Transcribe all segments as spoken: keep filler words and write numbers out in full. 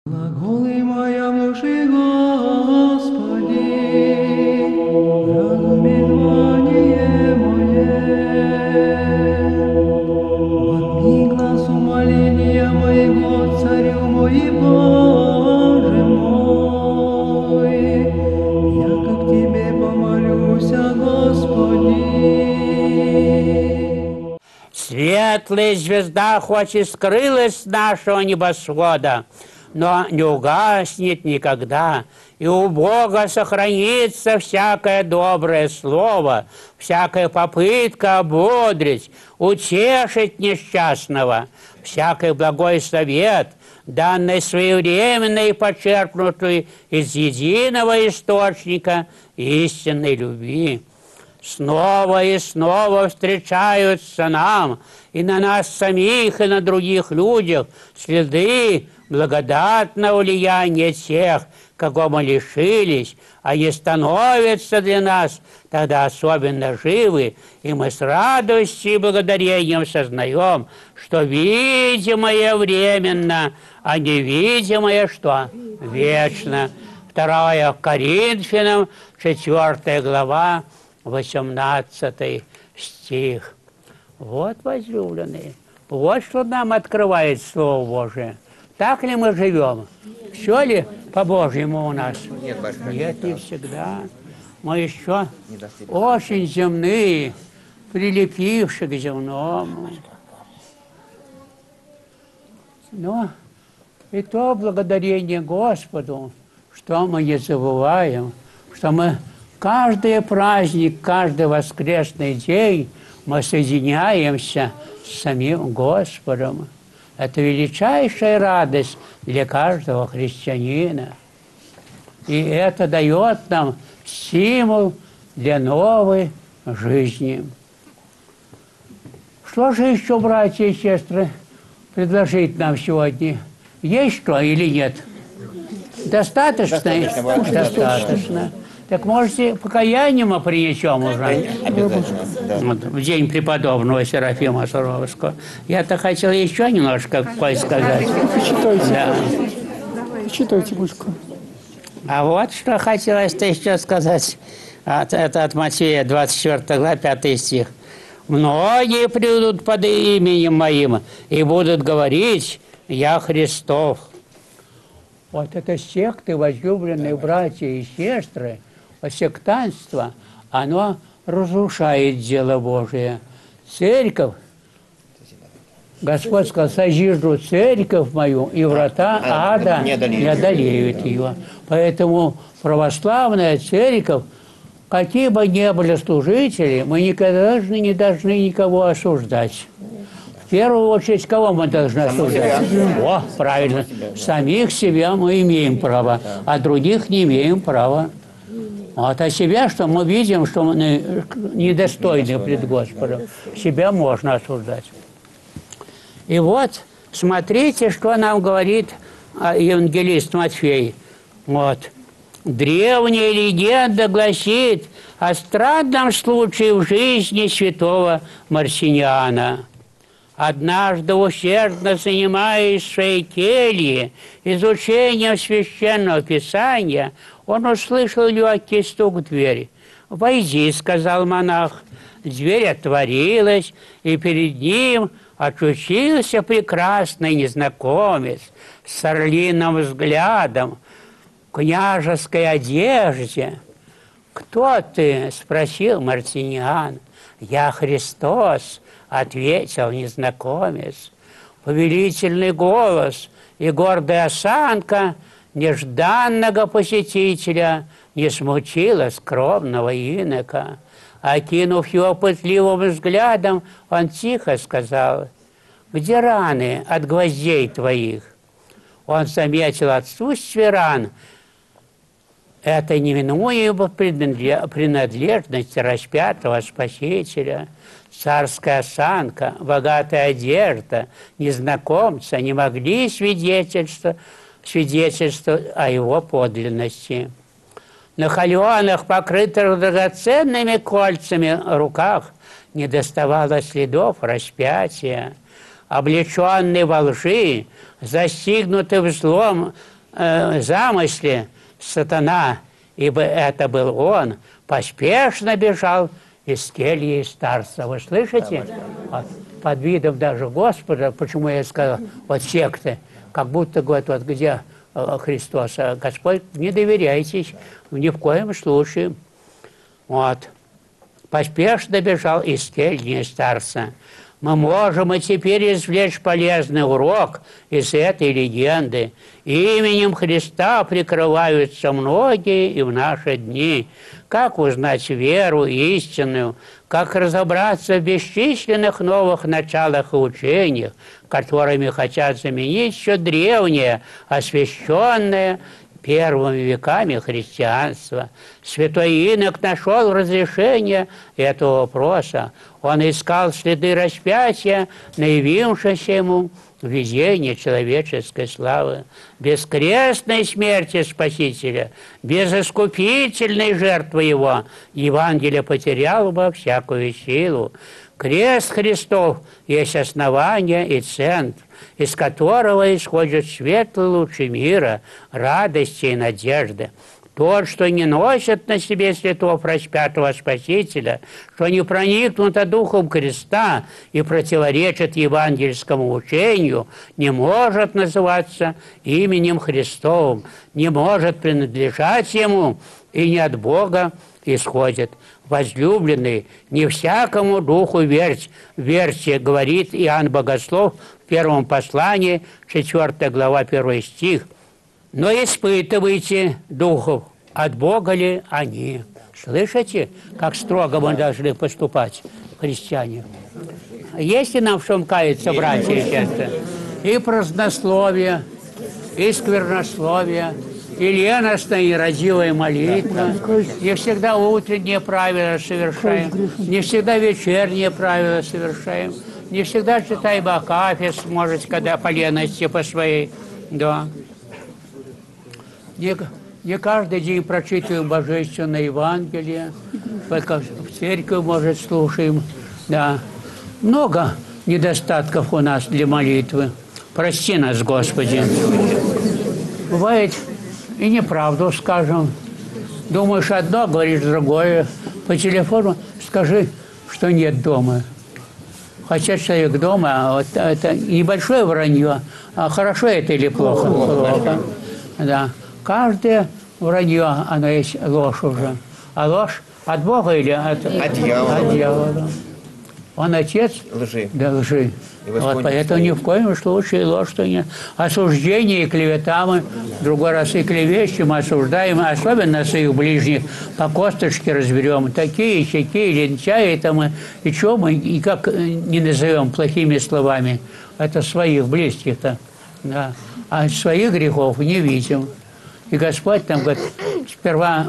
Глаголы моя внуши, Господи, разуми звание мое. Возьми глаз умоления моего, Царю мой и Боже мой. Я как Тебе помолюся, Господи. Светлая звезда хоть и скрылась с нашего небосвода, но не угаснет никогда, и у Бога сохранится всякое доброе слово, всякая попытка ободрить, утешить несчастного, всякий благой совет, данный своевременно и почерпнутый из единого источника истинной любви. Снова и снова встречаются нам и на нас самих, и на других людях следы благодатного влияния тех, кого мы лишились. Они становятся для нас тогда особенно живы, и мы с радостью и благодарением сознаем, что видимое временно, а невидимое что? Вечно. Вторая Коринфянам, четвертая глава, восемнадцатый стих. Вот, возлюбленные, вот что нам открывает Слово Божие. Так ли мы живем? Все ли по-божьему у нас? Нет, батюшка, Нет, не всегда. Мы еще очень земные, прилепившие к земному. Но и то благодарение Господу, что мы не забываем, что мы каждый праздник, каждый воскресный день мы соединяемся с самим Господом. Это величайшая радость для каждого христианина. И это дает нам стимул для новой жизни. Что же еще, братья и сестры, предложить нам сегодня? Есть что или нет? Достаточно? Достаточно. Достаточно. Так можете покаяние мы принесем уже. Обязательно, да. Вот, в день преподобного Серафима Саровского. Я-то хотел еще немножко кое-сказать. Почитайте. Да. Почитайте, Бушка. А вот что хотелось-то еще сказать. От, это от Матфея, двадцать четвёртая глава, пятый стих. «Многие придут под именем Моим и будут говорить, Я Христов». Вот это секты, возлюбленные братья и сестры, сектантство, оно разрушает дело Божие. Церковь, Господь сказал, сожжу церковь мою, и врата а, ада не одолеют. не одолеют ее. Поэтому православная церковь, какие бы ни были служители, мы никогда не должны никого осуждать. В первую очередь, кого мы должны осуждать? О, правильно. Самих себя мы имеем право, а других не имеем права. Вот, а себя, что мы видим, что мы недостойны пред Господом, себя можно осуждать. И вот, смотрите, что нам говорит евангелист Матфей. Вот. Древняя легенда гласит о странном случае в жизни святого Марсиниана. Однажды, усердно занимаясь в своей келье изучением Священного Писания, он услышал легкий стук в дверь. «Войди», — сказал монах. Дверь отворилась, и перед ним очутился прекрасный незнакомец с орлиным взглядом, в княжеской одежде. «Кто ты?» — спросил Марсиниан. «Я Христос», — ответил незнакомец. Повелительный голос и гордая осанка нежданного посетителя не смутила скромного инока. Окинув его пытливым взглядом, он тихо сказал: «Где раны от гвоздей твоих?» Он заметил отсутствие ран. Это неминуемая принадлежность распятого Спасителя. Царская осанка, богатая одежда незнакомца не могли свидетельствовать, свидетельствовать о его подлинности. На холеных, покрытых драгоценными кольцами руках, не доставало следов распятия. Облеченный во лжи, застигнутый взлом э, замысле сатана, ибо это был он, поспешно бежал из кельи старца. Вы слышите? Вот, под видом даже Господа, почему я сказал, вот секты, как будто говорят, вот где Христос, а Господь, не доверяйтесь ни в коем случае. Вот. Поспешно бежал из кельи старца. Мы можем и теперь извлечь полезный урок из этой легенды. Именем Христа прикрываются многие и в наши дни. Как узнать веру истинную, как разобраться в бесчисленных новых началах и учениях, которыми хотят заменить еще древнее, освященное первыми веками христианства. Святой Инок нашел разрешение этого вопроса. Он искал следы распятия, наявившегося ему видение человеческой славы. Без крестной смерти Спасителя, без искупительной жертвы Его, Евангелие потеряло бы всякую силу. Крест Христов есть основание и центр, из которого исходят светлые лучи мира, радости и надежды. Тот, что не носит на себе следов распятого Спасителя, что не проникнуто духом креста и противоречит евангельскому учению, не может называться именем Христовым, не может принадлежать Ему и не от Бога исходит. Возлюбленный, не всякому духу верьте, верьте, говорит Иоанн Богослов в первом послании, четвёртая глава, первый стих. Но испытывайте духов, от Бога ли они. Слышите, как строго мы должны поступать, христиане? Есть ли нам в чем каяться, братья и сестры? И празднословие, и сквернословие, и леностная и радивая молитва. Не всегда утренние правила совершаем, не всегда вечерние правила совершаем, не всегда читаем Акафист, может, когда по лености по своей. Да. Не, не каждый день прочитываем Божественное Евангелие, только в церковь, может, слушаем. Да. Много недостатков у нас для молитвы. Прости нас, Господи. Бывает, и неправду скажем. Думаешь одно, говоришь другое. По телефону скажи, что нет дома. Хотя человек дома, а вот это небольшое вранье, а хорошо это или плохо? Плохо. Да. Каждое вранье, оно есть ложь уже. А ложь от Бога или от, от дьявола? От дьявола. Он отец лжи. Да, лжи. Вот, поэтому ни в коем случае ложь, что не. Осуждение и клевета мы, в другой раз и клевещем, осуждаем, особенно своих ближних, по косточке разберем. Такие, сякие, лентяи это мы. И чего мы никак не назовем плохими словами? Это своих близких-то. Да. А своих грехов не видим. И Господь там говорит, сперва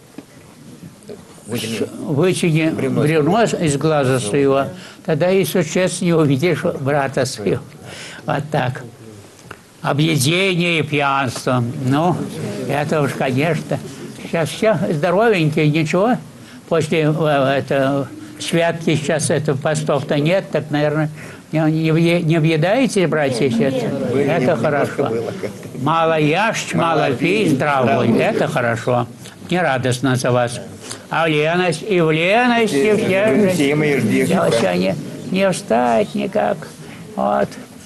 вытяни бревно из глаза своего, тогда и существ не увидишь брата своего. Вот так. Объедение и пьянство. Ну, это уж, конечно. Сейчас все здоровенькие, ничего. После это, святки сейчас это постов-то нет, так, наверное, не, не, не въедаете, братья и сестры? Это хорошо. Мало ешь, мало пей, здравый. Это хорошо. Не радостно за вас. А в леность, и в лености все же не, не встать никак. Вот.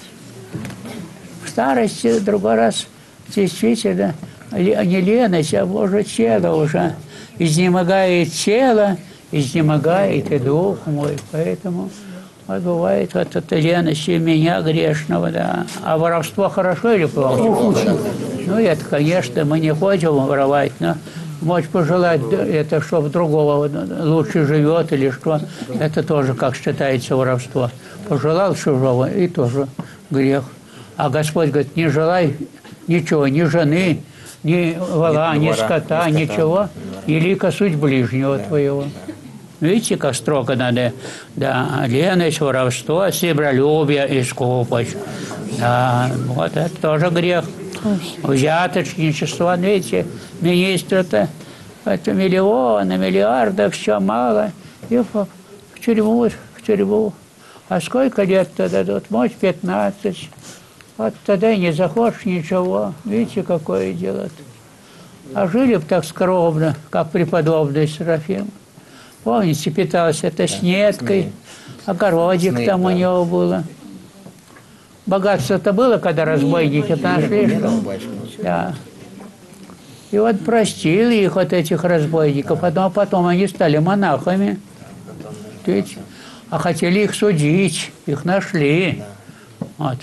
В старости другой раз действительно не леность, а Боже тело уже. Изнемогает тело, изнемогает и дух мой. Поэтому вот бывает вот эта леность у меня грешного, да. А воровство хорошо или плохо? Ну, это, конечно, мы не хотим воровать, но можешь пожелать, это, чтобы другого лучше живет или что, это тоже, как считается, воровство. Пожелал чужого, и тоже грех. А Господь говорит, не желай ничего, ни жены, ни вола, ни скота, ничего, и лика суть ближнего твоего. Видите, как строго надо? Да, леность, воровство, себролюбие и скупость. Да, вот это тоже грех. Взяточничество, видите, министры-то, это миллионы, миллиарды, все мало. И в тюрьму, в тюрьму. А сколько лет-то дадут? Может, пятнадцать. Вот тогда и не захочешь ничего. Видите, какое дело-то. А жили бы так скромно, как преподобный Серафим. Помните, питался это снеткой, огородик там у него было. Богатство-то было, когда разбойники нашли. Да. И вот простили их, вот этих разбойников, а потом они стали монахами. Видите? А хотели их судить, их нашли. Вот.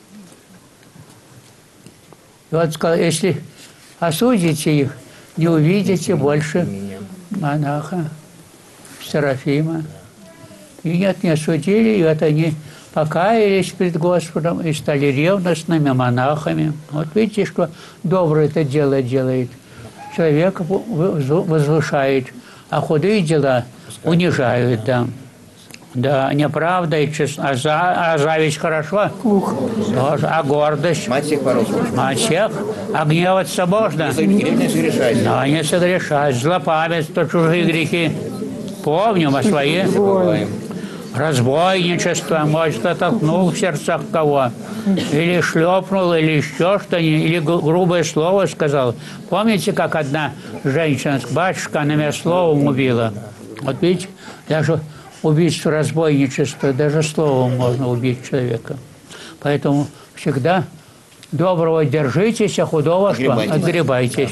И вот сказал, если осудите их, не увидите больше монаха Серафима. И нет, не осудили, и вот они покаялись перед Господом и стали ревностными монахами. Вот видите, что доброе это дело делает. Человека возвышает, а худые дела унижают, да. Да, неправда и честно. А, за, а зависть хорошо? Тоже. А гордость? Мать всех воров. Мать всех. А гневаться можно? Не согрешать. Да, не согрешать. Злопамятство, чужие грехи. Помним, а свои. Разбойничество, может, оттолкнул в сердцах кого. Или шлепнул, или еще что-нибудь, или грубое слово сказал. Помните, как одна женщина, батюшка, она меня словом убила? Вот видите, даже убийство, разбойничество, даже словом можно убить человека. Поэтому всегда доброго держитесь, а худого отгребайтесь. отгребайтесь.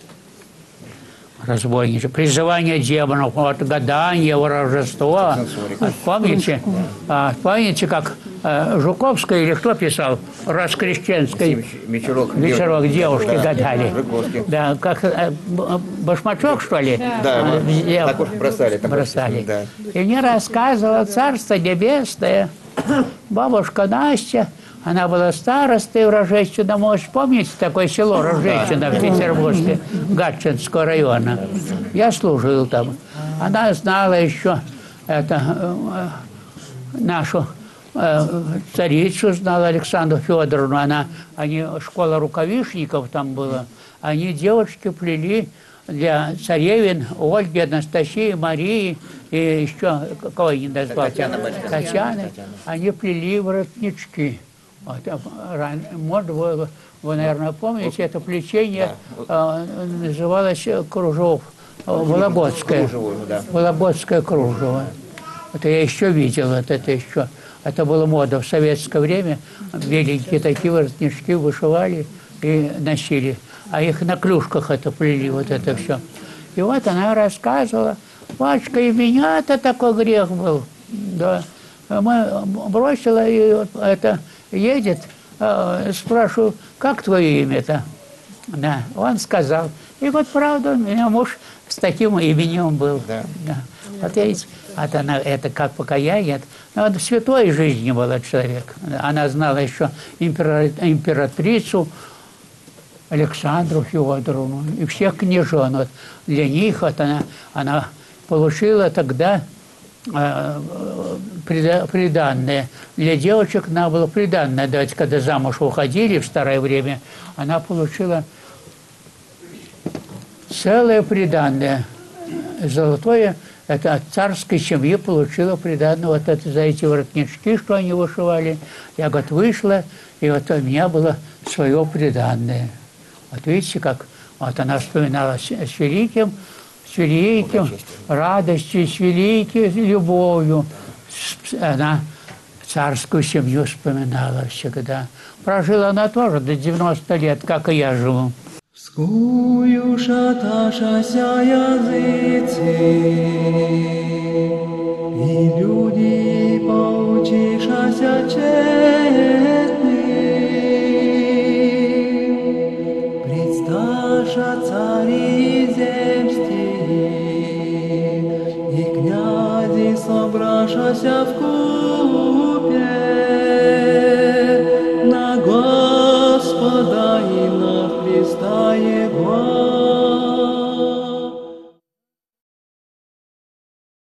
Разбойничество. Призывание демонов, вот, гадание, ворожество. Вот, помните, а, помните, как а, Жуковская или кто писал? Раскрещенской вечерок, вечерок девушки да, гадали. Жуковский. Да, как а, башмачок, что ли? Да, а, да так уж бросали. Так бросали. Да. И мне рассказывала Царство Небесное, бабушка Настя. Она была старостой в Рождестве, можете помните такое село Рождественно в Петербурге, Гатчинского района. Я служил там. Она знала еще это, э, нашу э, царицу, знала Александру Федоровну. Она, они, школа рукавишников там была. Они девочки плели для царевин Ольги, Анастасии, Марии и еще кого не назвал? Татьяна. Татьяны. Они плели воротнички. Вот, может, вы, вы, наверное, помните, это плетение да. э, называлось кружев, Вологодское. Кружево, да. Вологодское кружево. Это я еще видел, вот это еще. Это была мода в советское время. Беленькие такие воротнички вышивали и носили. А их на клюшках это плели, вот это все. И вот она рассказывала, батюшка, и меня-то такой грех был. Да. Мы бросила, и вот это... едет, э, спрашиваю, как твое имя-то? Да, он сказал. И вот правда, у меня муж с таким именем был. Да. Да. Вот видите, вот она, это как покаяние. Но в святой жизни был человек. Она знала еще импера, императрицу Александру Федоровну и всех княжон. Вот для них вот она, она получила тогда приданное. Для девочек надо было приданное давать, когда замуж уходили в старое время. Она получила целое приданное. Золотое, это от царской семьи получила приданное. Вот это за эти воротнички, что они вышивали. Я, говорит, вышла, и вот у меня было свое приданное. Вот видите, как вот она вспоминала с, с великим с великим радостью, с великой любовью. Она царскую семью вспоминала всегда. Прожила она тоже до девяноста лет, как и я живу. Скую шаташася языцы, и люди поучишася честны, предсташа цари земские, и князи собрашася в кур.